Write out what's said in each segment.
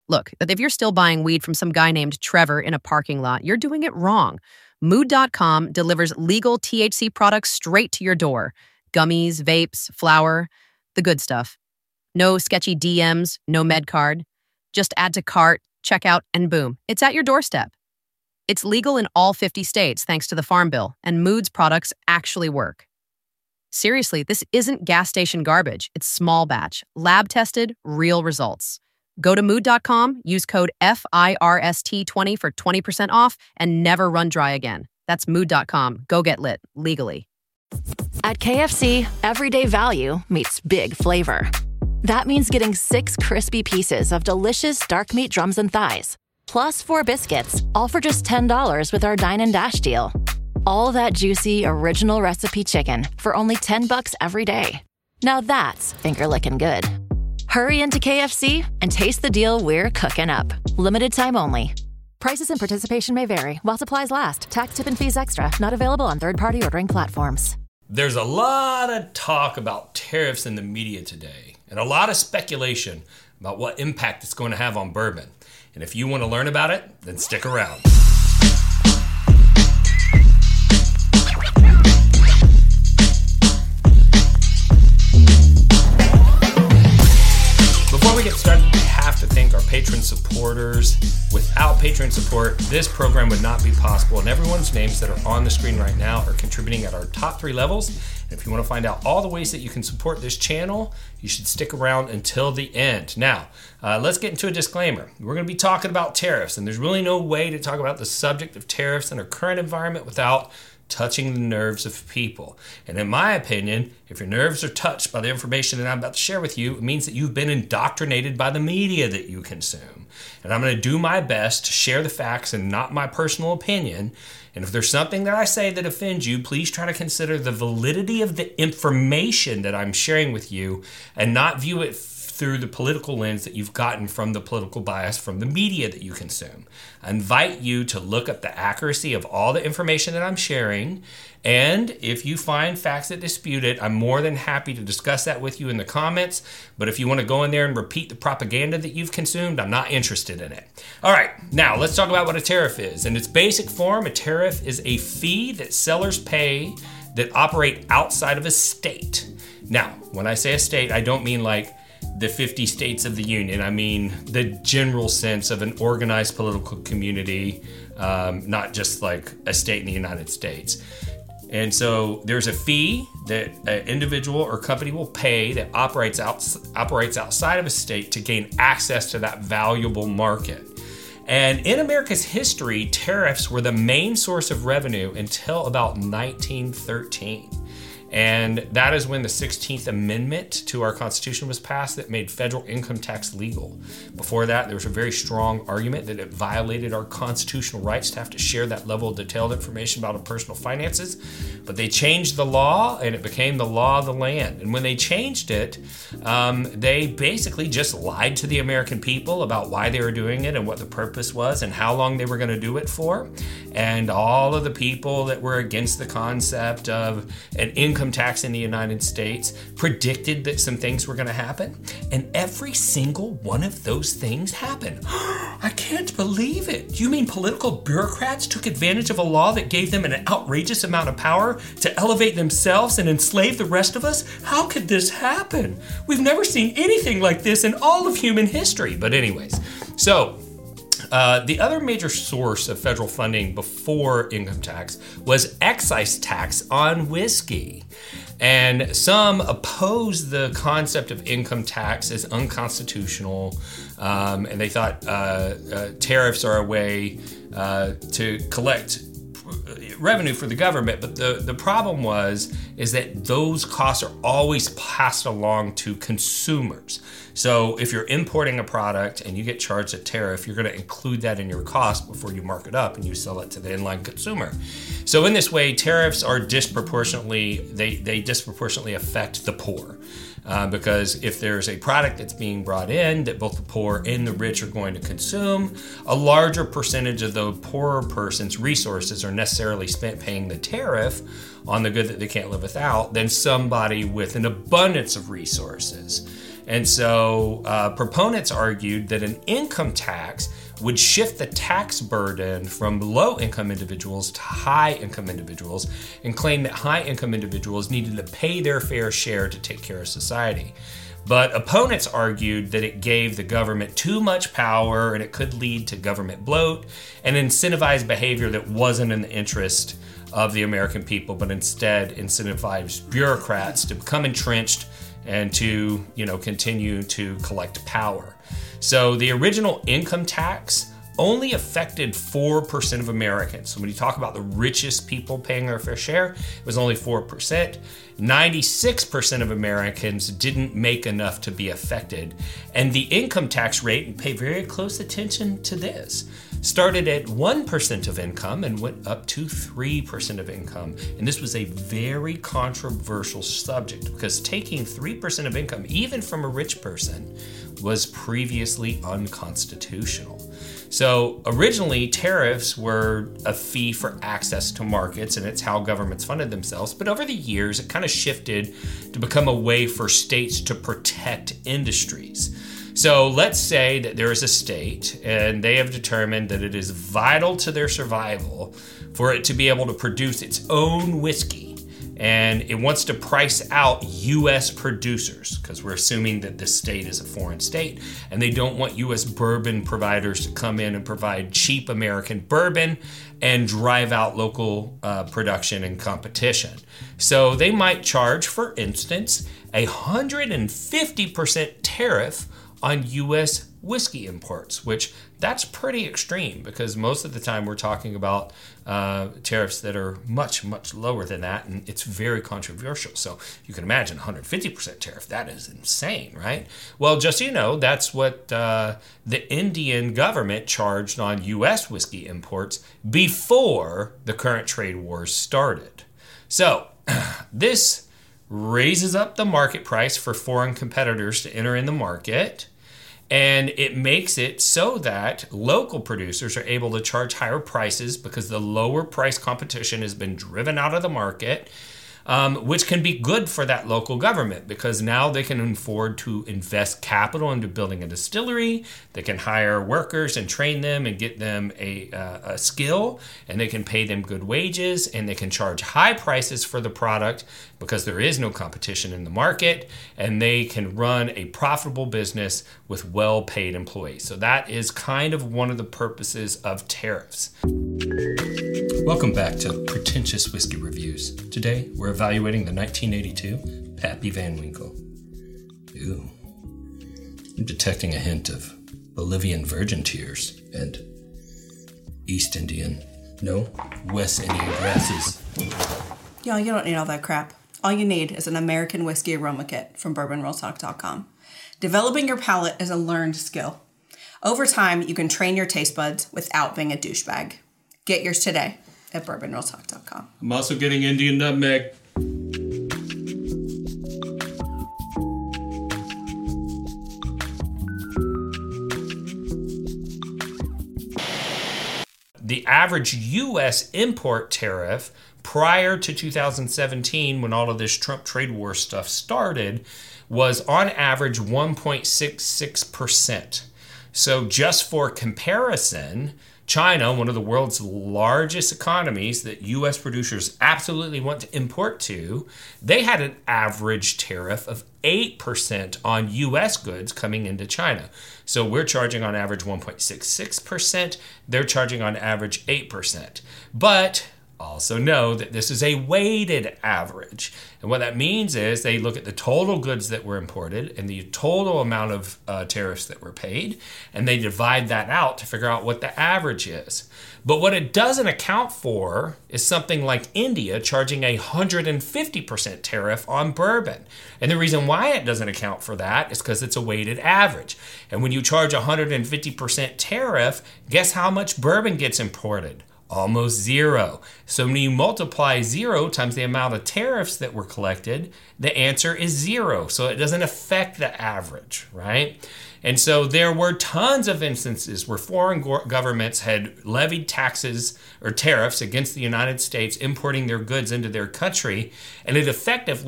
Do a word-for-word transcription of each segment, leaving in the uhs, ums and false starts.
Look, if you're still buying weed from some guy named Trevor in a parking lot, you're doing it wrong. Mood dot com delivers legal T H C products straight to your door. Gummies, vapes, flour, the good stuff. No sketchy D Ms, no med card. Just add to cart, check out, and boom, it's at your doorstep. It's legal in all fifty states thanks to the Farm Bill, and Mood's products actually work. Seriously, this isn't gas station garbage. It's small batch, lab-tested, real results. Go to mood dot com, use code F I R S T twenty for twenty percent off, and never run dry again. That's mood dot com. Go get lit, legally. At K F C, everyday value meets big flavor. That means getting six crispy pieces of delicious dark meat drums and thighs, plus four biscuits, all for just ten dollars with our Dine and Dash deal. All that juicy, original recipe chicken for only ten bucks every day. Now that's finger-licking good. Hurry into K F C and taste the deal we're cooking up. Limited time only. Prices and participation may vary while supplies last. Tax, tip, and fees extra. Not available on third-party ordering platforms. There's a lot of talk about tariffs in the media today, and a lot of speculation about what impact it's going to have on bourbon. And if you want to learn about it, then stick around. Before we get started, we have to thank our patron supporters. Without patron support, this program would not be possible, and everyone's names that are on the screen right now are contributing at our top three levels. And if you want to find out all the ways that you can support this channel, you should stick around until the end. Now, uh, let's get into a disclaimer. We're going to be talking about tariffs, and there's really no way to talk about the subject of tariffs in our current environment without touching the nerves of people. And in my opinion, if your nerves are touched by the information that I'm about to share with you, it means that you've been indoctrinated by the media that you consume. And I'm going to do my best to share the facts and not my personal opinion. And if there's something that I say that offends you, please try to consider the validity of the information that I'm sharing with you and not view it through the political lens that you've gotten from the political bias from the media that you consume. I invite you to look up the accuracy of all the information that I'm sharing, and if you find facts that dispute it, I'm more than happy to discuss that with you in the comments. But if you want to go in there and repeat the propaganda that you've consumed, I'm not interested in it. All right, now let's talk about what a tariff is. In its basic form, a tariff is a fee that sellers pay that operate outside of a state. Now, when I say a state, I don't mean like the fifty states of the Union. I mean the general sense of an organized political community, um, not just like a state in the United States. And so there's a fee that an individual or company will pay that operates out, operates outside of a state to gain access to that valuable market. And in America's history, tariffs were the main source of revenue until about nineteen thirteen. And that is when the sixteenth Amendment to our Constitution was passed that made federal income tax legal. Before that, there was a very strong argument that it violated our constitutional rights to have to share that level of detailed information about our personal finances. But they changed the law, and it became the law of the land. And when they changed it, um, they basically just lied to the American people about why they were doing it and what the purpose was and how long they were going to do it for. And all of the people that were against the concept of an income income tax in the United States predicted that some things were going to happen, and every single one of those things happened. I can't believe it. You mean political bureaucrats took advantage of a law that gave them an outrageous amount of power to elevate themselves and enslave the rest of us? How could this happen? We've never seen anything like this in all of human history. But anyways, so Uh, the other major source of federal funding before income tax was excise tax on whiskey. And some opposed the concept of income tax as unconstitutional, um, and they thought uh, uh, tariffs are a way uh, to collect revenue for the government. But the, the problem was is that those costs are always passed along to consumers. So if you're importing a product and you get charged a tariff, you're going to include that in your cost before you mark it up and you sell it to the inline consumer. So in this way, tariffs are disproportionately, they, they disproportionately affect the poor. Uh, because if there's a product that's being brought in that both the poor and the rich are going to consume, a larger percentage of the poorer person's resources are necessarily spent paying the tariff on the good that they can't live without than somebody with an abundance of resources. And so uh, proponents argued that an income tax would shift the tax burden from low-income individuals to high-income individuals, and claimed that high-income individuals needed to pay their fair share to take care of society. But opponents argued that it gave the government too much power and it could lead to government bloat and incentivize behavior that wasn't in the interest of the American people, but instead incentivized bureaucrats to become entrenched and to, you know, continue to collect power. So the original income tax only affected four percent of Americans. So when you talk about the richest people paying their fair share, it was only four percent. ninety-six percent of Americans didn't make enough to be affected. And the income tax rate, and pay very close attention to this, started at one percent of income and went up to three percent of income. And this was a very controversial subject because taking three percent of income, even from a rich person, was previously unconstitutional. So originally, tariffs were a fee for access to markets, and it's how governments funded themselves. But over the years, it kind of shifted to become a way for states to protect industries. So let's say that there is a state, and they have determined that it is vital to their survival for it to be able to produce its own whiskey. And it wants to price out U S producers, because we're assuming that this state is a foreign state, and they don't want U S bourbon providers to come in and provide cheap American bourbon and drive out local uh, production and competition. So they might charge, for instance, a one hundred fifty percent tariff on U S whiskey imports, which that's pretty extreme because most of the time we're talking about uh, tariffs that are much, much lower than that, and it's very controversial. So you can imagine one hundred fifty percent tariff. That is insane, right? Well, just so you know, that's what uh, the Indian government charged on U S whiskey imports before the current trade wars started. So this raises up the market price for foreign competitors to enter in the market, and it makes it so that local producers are able to charge higher prices because the lower price competition has been driven out of the market, um, which can be good for that local government because now they can afford to invest capital into building a distillery. They can hire workers and train them and get them a, uh, a skill, and they can pay them good wages, and they can charge high prices for the product because there is no competition in the market, and they can run a profitable business with well-paid employees. So that is kind of one of the purposes of tariffs. Welcome back to Pretentious Whiskey Reviews. Today, we're evaluating the nineteen eighty-two Pappy Van Winkle. Ooh, I'm detecting a hint of Bolivian virgin tears and East Indian, no, West Indian grasses. Y'all, you don't need all that crap. All you need is an American whiskey aroma kit from bourbon real talk dot com. Developing your palate is a learned skill. Over time, you can train your taste buds without being a douchebag. Get yours today at bourbon real talk dot com. I'm also getting Indian nutmeg. The average U S import tariff prior to two thousand seventeen, when all of this Trump trade war stuff started, was on average one point six six percent. So just for comparison, China, one of the world's largest economies that U S producers absolutely want to import to, they had an average tariff of eight percent on U S goods coming into China. So we're charging on average one point six six percent. They're charging on average eight percent. But also know that this is a weighted average. And what that means is they look at the total goods that were imported and the total amount of uh, tariffs that were paid, and they divide that out to figure out what the average is. But what it doesn't account for is something like India charging a one hundred fifty percent tariff on bourbon. And the reason why it doesn't account for that is because it's a weighted average. And when you charge a one hundred fifty percent tariff, guess how much bourbon gets imported? Almost zero. So when you multiply zero times the amount of tariffs that were collected, the answer is zero. So it doesn't affect the average, right? And so there were tons of instances where foreign go- governments had levied taxes or tariffs against the United States importing their goods into their country, and it effectively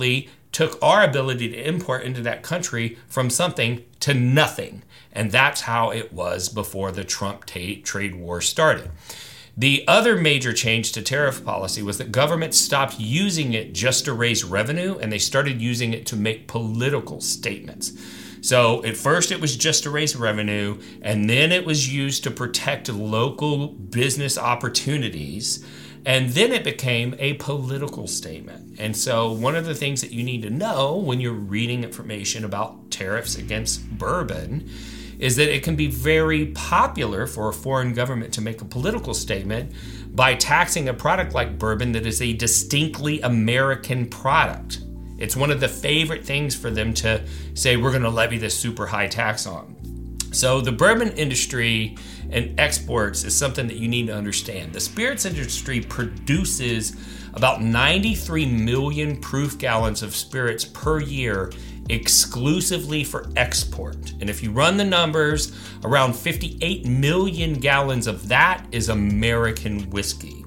took our ability to import into that country from something to nothing. And that's how it was before the Trump ta- trade war started. The other major change to tariff policy was that governments stopped using it just to raise revenue, and they started using it to make political statements. So at first it was just to raise revenue, and then it was used to protect local business opportunities, and then it became a political statement. And so one of the things that you need to know when you're reading information about tariffs against bourbon is that it can be very popular for a foreign government to make a political statement by taxing a product like bourbon that is a distinctly American product. It's one of the favorite things for them to say, we're going to levy this super high tax on. So the bourbon industry and exports is something that you need to understand. The spirits industry produces about ninety-three million proof gallons of spirits per year exclusively for export. And if you run the numbers, around fifty-eight million gallons of that is American whiskey.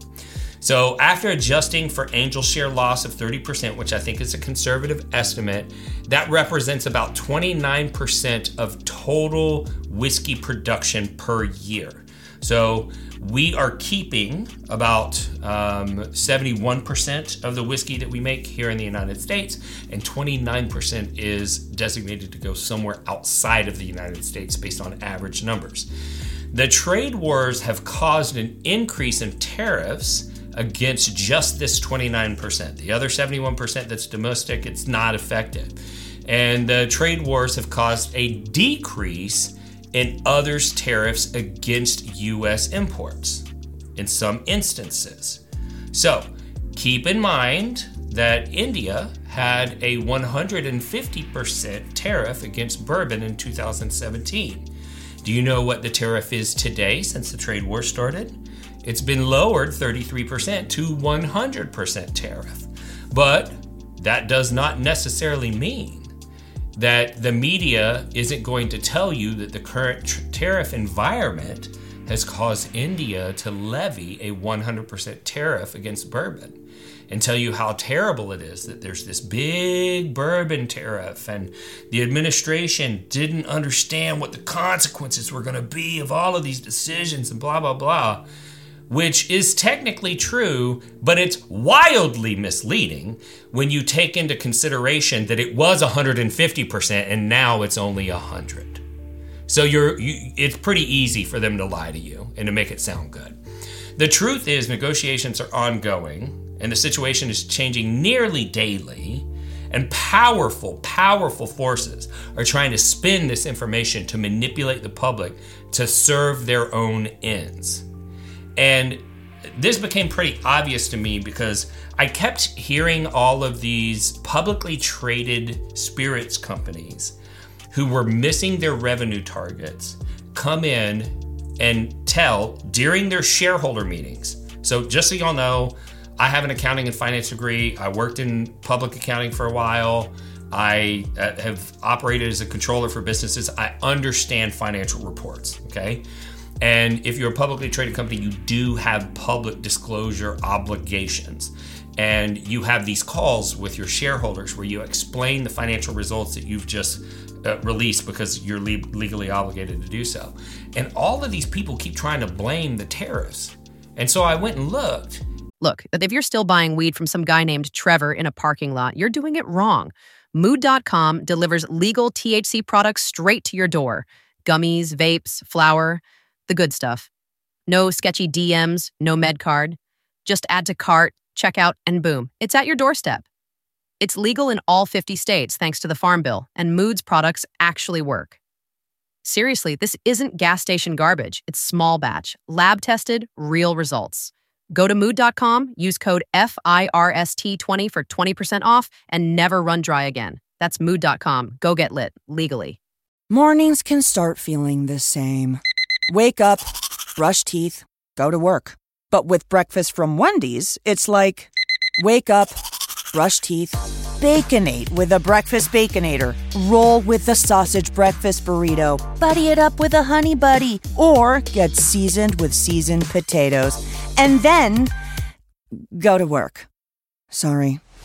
So after adjusting for angel share loss of thirty percent, which I think is a conservative estimate, that represents about twenty-nine percent of total whiskey production per year. So we are keeping about um, seventy-one percent of the whiskey that we make here in the United States, and twenty-nine percent is designated to go somewhere outside of the United States based on average numbers. The trade wars have caused an increase in tariffs against just this twenty-nine percent. The other seventy-one percent that's domestic, it's not affected. And the trade wars have caused a decrease in others' tariffs against U S imports in some instances. So keep in mind that India had a one hundred fifty percent tariff against bourbon in two thousand seventeen. Do you know what the tariff is today since the trade war started? It's been lowered thirty-three percent to one hundred percent tariff. But that does not necessarily mean that the media isn't going to tell you that the current tr- tariff environment has caused India to levy a one hundred percent tariff against bourbon and tell you how terrible it is that there's this big bourbon tariff and the administration didn't understand what the consequences were going to be of all of these decisions and blah, blah, blah. Which is technically true, but it's wildly misleading when you take into consideration that it was one hundred fifty percent and now it's only one hundred. So you're, you, it's pretty easy for them to lie to you and to make it sound good. The truth is negotiations are ongoing and the situation is changing nearly daily, and powerful, powerful forces are trying to spin this information to manipulate the public to serve their own ends. And this became pretty obvious to me because I kept hearing all of these publicly traded spirits companies who were missing their revenue targets come in and tell during their shareholder meetings. So just so y'all know, I have an accounting and finance degree. I worked in public accounting for a while. I uh, have operated as a controller for businesses. I understand financial reports, okay? And if you're a publicly traded company, you do have public disclosure obligations. And you have these calls with your shareholders where you explain the financial results that you've just uh, released because you're le- legally obligated to do so. And all of these people keep trying to blame the tariffs. And so I went and looked. Look, if you're still buying weed from some guy named Trevor in a parking lot, you're doing it wrong. Mood dot com delivers legal T H C products straight to your door. Gummies, vapes, flour. The good stuff. No sketchy D Ms, no med card. Just add to cart, checkout, and boom, it's at your doorstep. It's legal in all fifty states thanks to the Farm Bill, and Mood's products actually work. Seriously, this isn't gas station garbage. It's small batch, lab tested, real results. Go to mood dot com, use code F I R S T twenty for twenty percent off, and never run dry again. That's mood dot com. Go get lit, legally. Mornings can start feeling the same. Wake up, brush teeth, go to work. But with breakfast from Wendy's, it's like, wake up, brush teeth, Baconate with a Breakfast Baconator. Roll with the Sausage Breakfast Burrito. Buddy it up with a Honey Buddy. Or get seasoned with seasoned potatoes. And then, go to work. Sorry.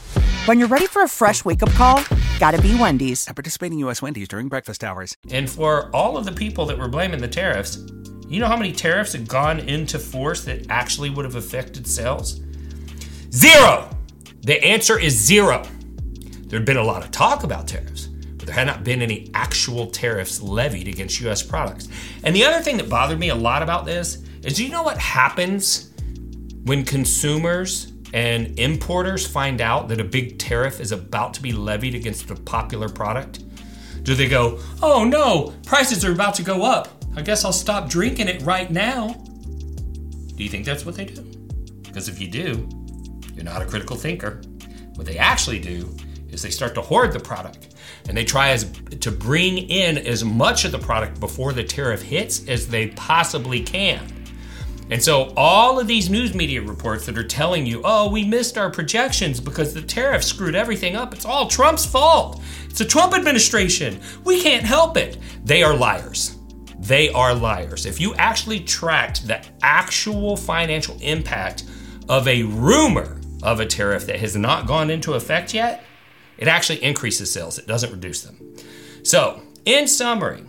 When you're ready for a fresh wake-up call, gotta be Wendy's. At participating U S Wendy's during breakfast hours. And for all of the people that were blaming the tariffs, you know how many tariffs had gone into force that actually would have affected sales? Zero! The answer is zero. There had been a lot of talk about tariffs, but there had not been any actual tariffs levied against U S products. And the other thing that bothered me a lot about this is, do you know what happens when consumers and importers find out that a big tariff is about to be levied against a popular product? Do they go, oh no, prices are about to go up. I guess I'll stop drinking it right now. Do you think that's what they do? Because if you do, you're not a critical thinker. What they actually do is they start to hoard the product, and they try as to bring in as much of the product before the tariff hits as they possibly can. And so all of these news media reports that are telling you, oh, we missed our projections because the tariff screwed everything up. It's all Trump's fault. It's the Trump administration. We can't help it. They are liars. They are liars. If you actually tracked the actual financial impact of a rumor of a tariff that has not gone into effect yet, it actually increases sales. It doesn't reduce them. So, in summary,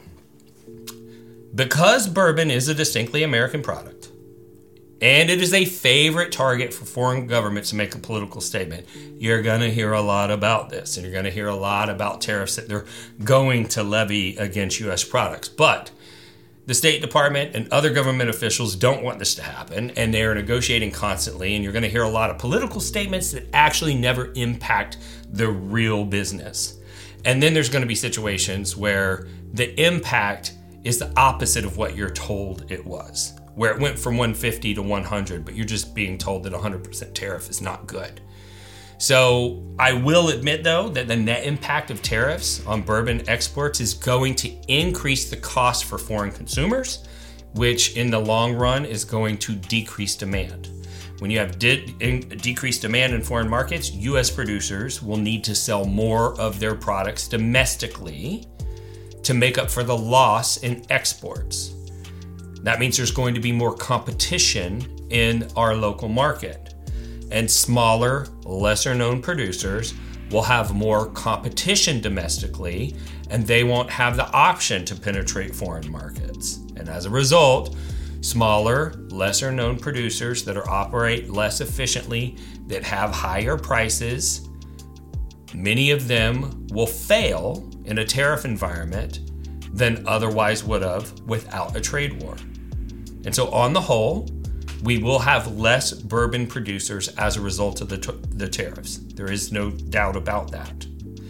because bourbon is a distinctly American product, and it is a favorite target for foreign governments to make a political statement, you're going to hear a lot about this, and you're going to hear a lot about tariffs that they're going to levy against U S products. But the State Department and other government officials don't want this to happen, and they're negotiating constantly, and you're going to hear a lot of political statements that actually never impact the real business. And then there's going to be situations where the impact is the opposite of what you're told it was, where it went from one hundred fifty to one hundred, but you're just being told that one hundred percent tariff is not good. So I will admit, though, that the net impact of tariffs on bourbon exports is going to increase the cost for foreign consumers, which in the long run is going to decrease demand. When you have de- in- decreased demand in foreign markets, U S producers will need to sell more of their products domestically to make up for the loss in exports. That means there's going to be more competition in our local market, and smaller, lesser-known producers will have more competition domestically, and they won't have the option to penetrate foreign markets. And as a result, smaller, lesser-known producers that are operate less efficiently, that have higher prices, many of them will fail in a tariff environment than otherwise would have without a trade war. And so on the whole, we will have less bourbon producers as a result of the, t- the tariffs. There is no doubt about that.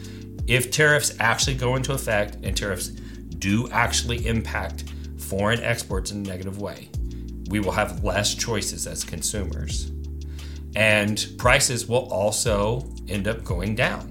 If tariffs actually go into effect, and tariffs do actually impact foreign exports in a negative way, we will have less choices as consumers. And prices will also end up going down.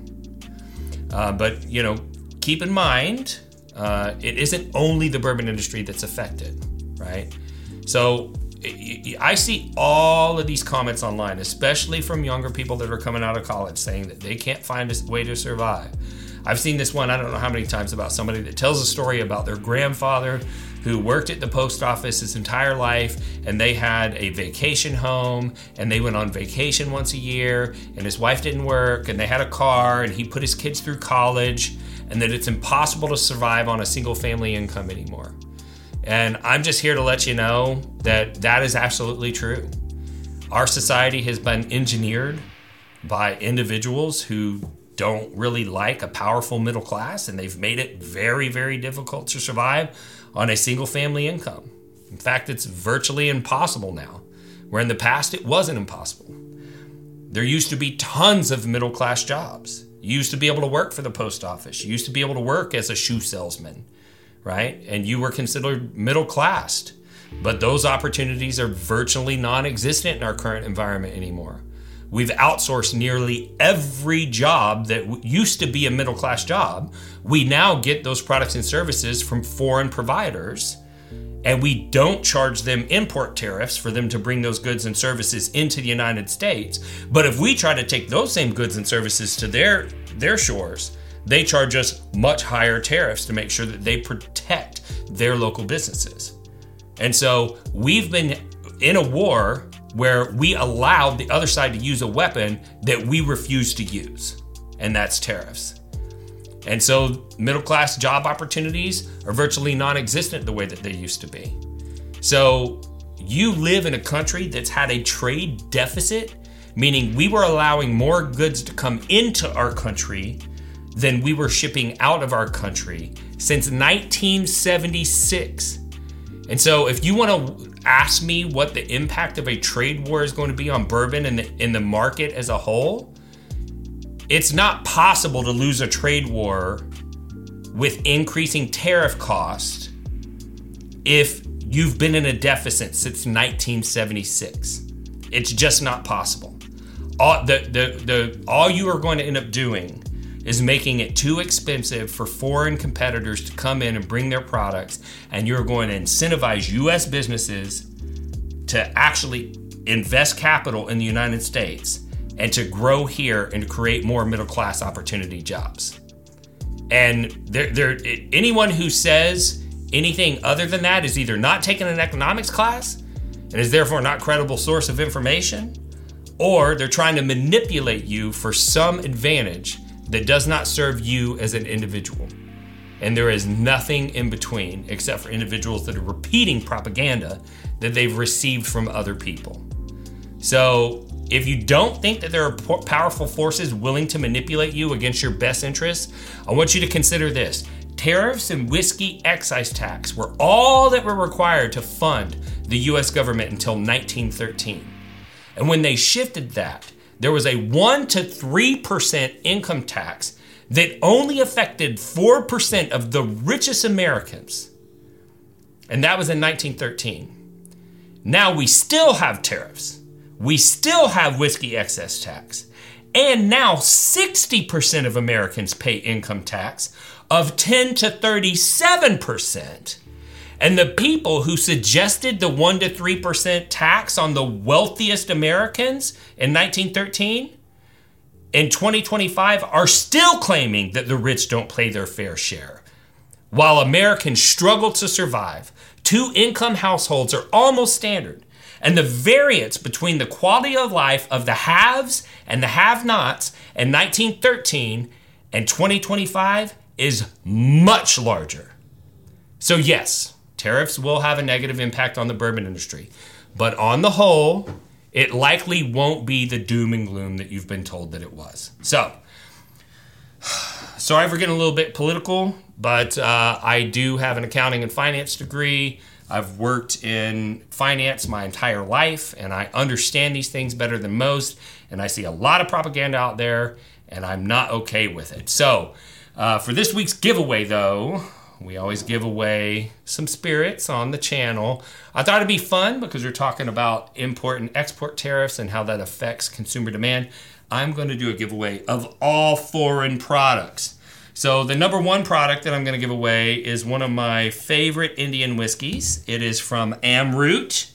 Uh, but, you know, keep in mind, uh, it isn't only the bourbon industry that's affected, right? So I see all of these comments online, especially from younger people that are coming out of college, saying that they can't find a way to survive. I've seen this one, I don't know how many times, about somebody that tells a story about their grandfather who worked at the post office his entire life, and they had a vacation home, and they went on vacation once a year, and his wife didn't work, and they had a car, and he put his kids through college, and that it's impossible to survive on a single family income anymore. And I'm just here to let you know that that is absolutely true. Our society has been engineered by individuals who don't really like a powerful middle class, and they've made it very, very difficult to survive on a single family income. In fact, it's virtually impossible now, where in the past it wasn't impossible. There used to be tons of middle class jobs. You used to be able to work for the post office. You used to be able to work as a shoe salesman, right? And you were considered middle class. But those opportunities are virtually non-existent in our current environment anymore. We've outsourced nearly every job that used to be a middle class job. We now get those products and services from foreign providers, and we don't charge them import tariffs for them to bring those goods and services into the United States. But if we try to take those same goods and services to their, their shores, they charge us much higher tariffs to make sure that they protect their local businesses. And so we've been in a war where we allowed the other side to use a weapon that we refuse to use. and that's tariffs. And so middle-class job opportunities are virtually non-existent the way that they used to be. So you live in a country that's had a trade deficit, meaning we were allowing more goods to come into our country than we were shipping out of our country since nineteen seventy-six. And so if you want to ask me what the impact of a trade war is going to be on bourbon and the, in the market as a whole, it's not possible to lose a trade war with increasing tariff costs if you've been in a deficit since nineteen seventy-six. It's just not possible. All, the, the, the, all you are going to end up doing is making it too expensive for foreign competitors to come in and bring their products, and you're going to incentivize U S businesses to actually invest capital in the United States and to grow here and to create more middle-class opportunity jobs. And there, there, anyone who says anything other than that is either not taking an economics class and is therefore not a credible source of information, or they're trying to manipulate you for some advantage that does not serve you as an individual. And there is nothing in between except for individuals that are repeating propaganda that they've received from other people. So if you don't think that there are powerful forces willing to manipulate you against your best interests, I want you to consider this. Tariffs and whiskey excise tax were all that were required to fund the U S government until nineteen thirteen. And when they shifted that, there was a one to three percent income tax that only affected four percent of the richest Americans. And that was in nineteen thirteen. Now we still have tariffs. We still have whiskey excess tax. And now sixty percent of Americans pay income tax of ten to thirty-seven percent. And the people who suggested the one to three percent tax on the wealthiest Americans in nineteen thirteen, in twenty twenty-five, are still claiming that the rich don't pay their fair share. While Americans struggle to survive, two-income households are almost standard. And the variance between the quality of life of the haves and the have-nots in nineteen thirteen and twenty twenty-five is much larger. So yes, tariffs will have a negative impact on the bourbon industry, but on the whole, it likely won't be the doom and gloom that you've been told that it was. So, sorry for getting a little bit political, but uh, I do have an accounting and finance degree. I've worked in finance my entire life, and I understand these things better than most, and I see a lot of propaganda out there, and I'm not okay with it. So, uh, for this week's giveaway, though, we always give away some spirits on the channel. I thought it'd be fun because we're talking about import and export tariffs and how that affects consumer demand. I'm going to do a giveaway of all foreign products. So the number one product that I'm going to give away is one of my favorite Indian whiskeys. It is from Amrut.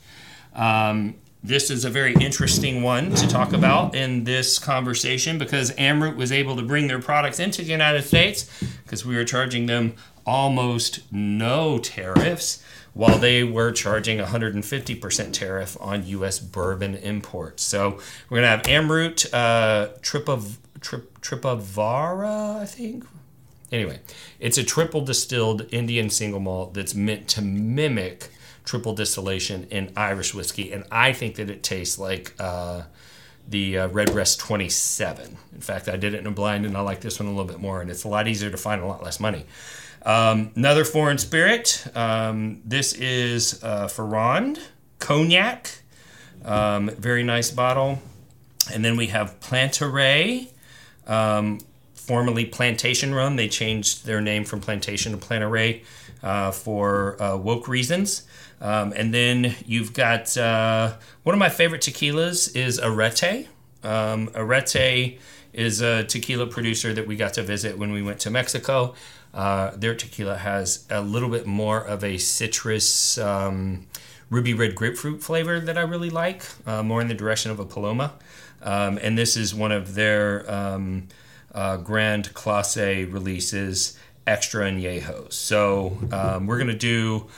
Um, this is a very interesting one to talk about in this conversation because Amrut was able to bring their products into the United States because we were charging them almost no tariffs while they were charging one hundred fifty percent tariff on U S bourbon imports. So we're going to have Amrut uh, Tripav- Trip- Tripavara, I think. Anyway, it's a triple distilled Indian single malt that's meant to mimic triple distillation in Irish whiskey, and I think that it tastes like uh, the uh, Redbreast twenty-seven. In fact, I did it in a blind, and I like this one a little bit more, and it's a lot easier to find, a lot less money. Um, another foreign spirit. Um, this is uh, Ferrand Cognac. Um, very nice bottle. And then we have Plantaray, um, formerly Plantation Rum. They changed their name from Plantation to Plantaray uh, for uh, woke reasons. Um, and then you've got uh, one of my favorite tequilas is Arete. Um, Arete is a tequila producer that we got to visit when we went to Mexico. Uh, their tequila has a little bit more of a citrus, um, ruby red grapefruit flavor that I really like, uh, more in the direction of a Paloma. Um, and this is one of their um, uh, Grand Clase releases, Extra Añejos. So um, we're going to do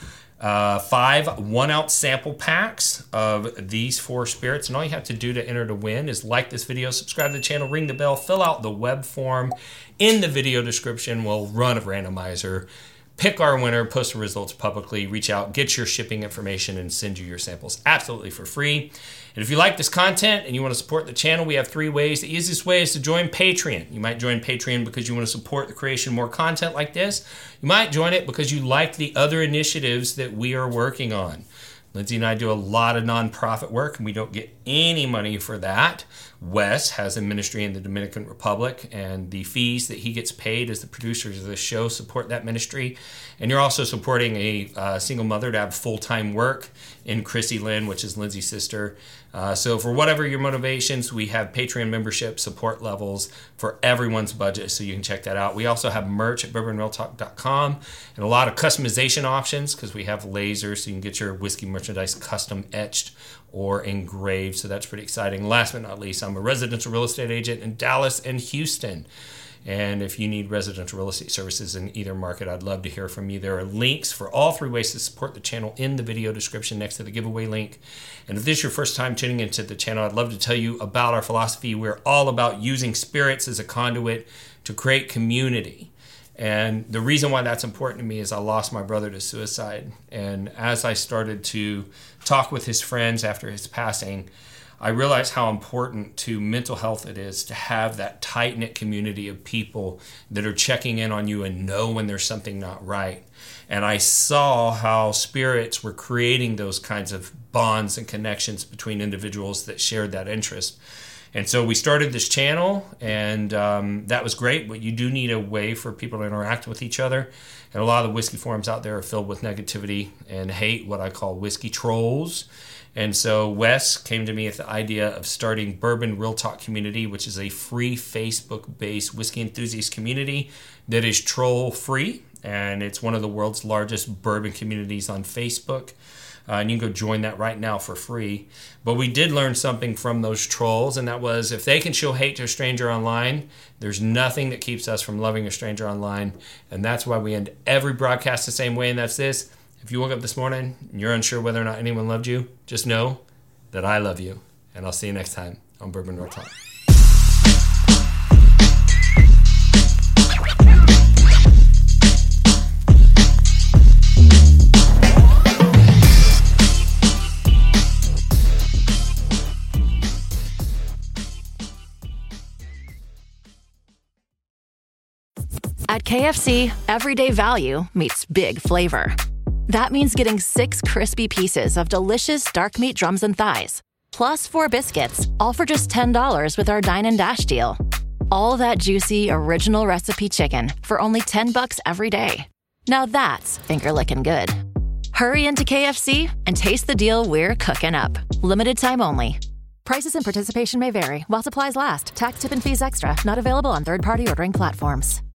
uh, five one-ounce sample packs of these four spirits. And all you have to do to enter to win is like this video, subscribe to the channel, ring the bell, fill out the web form. In the video description, we'll run a randomizer, pick our winner, post the results publicly, reach out, get your shipping information, and send you your samples absolutely for free. And if you like this content and you want to support the channel, we have three ways. The easiest way is to join Patreon. You might join Patreon because you want to support the creation of more content like this. You might join it because you like the other initiatives that we are working on. Lindsay and I do a lot of nonprofit work, and we don't get any money for that. Wes has a ministry in the Dominican Republic, and the fees that he gets paid as the producers of the show support that ministry. And you're also supporting a uh, single mother to have full-time work in Chrissy Lynn, which is Lindsay's sister. Uh, so for whatever your motivations, we have Patreon membership support levels for everyone's budget, so you can check that out. We also have merch at bourbon real talk dot com and a lot of customization options because we have lasers, so you can get your whiskey merchandise custom etched or engraved, so that's pretty exciting. Last but not least, I'm a residential real estate agent in Dallas and Houston. And if you need residential real estate services in either market, I'd love to hear from you. There are links for all three ways to support the channel in the video description next to the giveaway link. And if this is your first time tuning into the channel, I'd love to tell you about our philosophy. We're all about using spirits as a conduit to create community. And the reason why that's important to me is I lost my brother to suicide. And as I started to talk with his friends after his passing, I realized how important to mental health it is to have that tight-knit community of people that are checking in on you and know when there's something not right. And I saw how spirits were creating those kinds of bonds and connections between individuals that shared that interest. And so we started this channel, and um, that was great, but you do need a way for people to interact with each other. And a lot of the whiskey forums out there are filled with negativity and hate, what I call whiskey trolls. And so Wes came to me with the idea of starting Bourbon Real Talk Community, which is a free Facebook-based whiskey enthusiast community that is troll-free. And it's one of the world's largest bourbon communities on Facebook. Uh, and you can go join that right now for free. But we did learn something from those trolls, and that was if they can show hate to a stranger online, there's nothing that keeps us from loving a stranger online. And that's why we end every broadcast the same way, and that's this. If you woke up this morning and you're unsure whether or not anyone loved you, just know that I love you. And I'll see you next time on Bourbon Real Talk. At K F C, everyday value meets big flavor. That means getting six crispy pieces of delicious dark meat drums and thighs, plus four biscuits, all for just ten dollars with our Dine and Dash deal. All that juicy, original recipe chicken for only ten bucks every day. Now that's finger-licking good. Hurry into K F C and taste the deal we're cooking up. Limited time only. Prices and participation may vary while supplies last. Tax, tip, and fees extra. Not available on third-party ordering platforms.